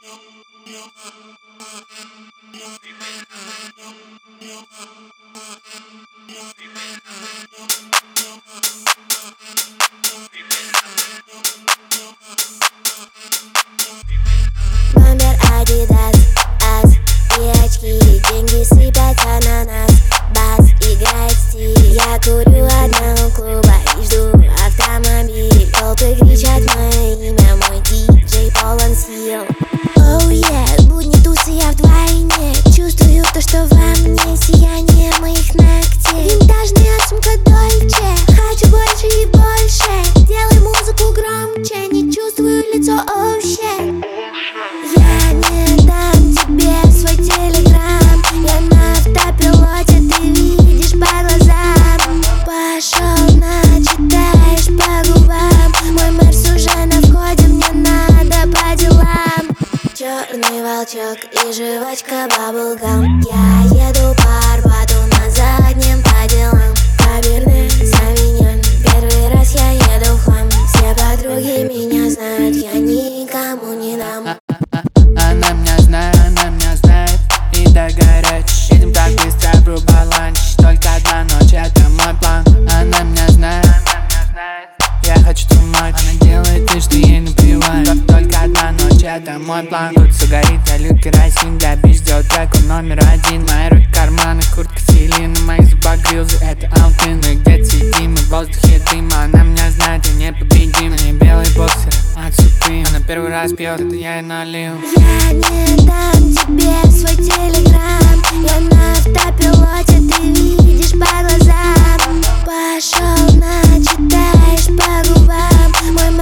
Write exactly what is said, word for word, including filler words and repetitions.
Номер Адидас, ас и очки, деньги сыпятся на нас, бас играет стиль. Я курю одного клуба и жду автомобиль. Толпы кричат мое имя, мой диджей полон сил. Оу, yeah, будни тусы, я вдвойне чувствую то, что во мне сияние моих ногтей. Винтажная сумка Дольче, хочу больше и больше. Делай музыку громче, не чувствую лицо, оу, shit. Я не дам тебе свой телеграм, я на автопилоте, ты видишь по глазам. Пошел, начитаешь по губам, мой мерс уже на входе, мне надо по делам. Черный волчок и жвачка баблгам. Я еду по Арбату на заднем по делам. Каберне Савиньон, первый раз я еду в хлам. Все подруги меня знают, я никому не дам. Она меня знает, она меня знает, и так горячий. Едем так быстро, врубай ланч. Только одна ночь, это мой план. Она меня знает, я хочу тумать. Она делает вид, что ей наплевать. Только одна ночь, это мой план. Тут все горит, я лью керосин. Для бич сделать трек, он номер один. Мои руки карманы, куртка Селина. На моих зубах грилзы, это Алтын. Мы где-то сидим, и в воздухе дым. Она меня знает, я непобедим. На ней белый боксер от Supreme. Она первый раз пьет, это я и налил. Я не дам тебе свой телеграм, я на автопилоте, ты видишь по глазам. Пошел, начитаешь по губам, мой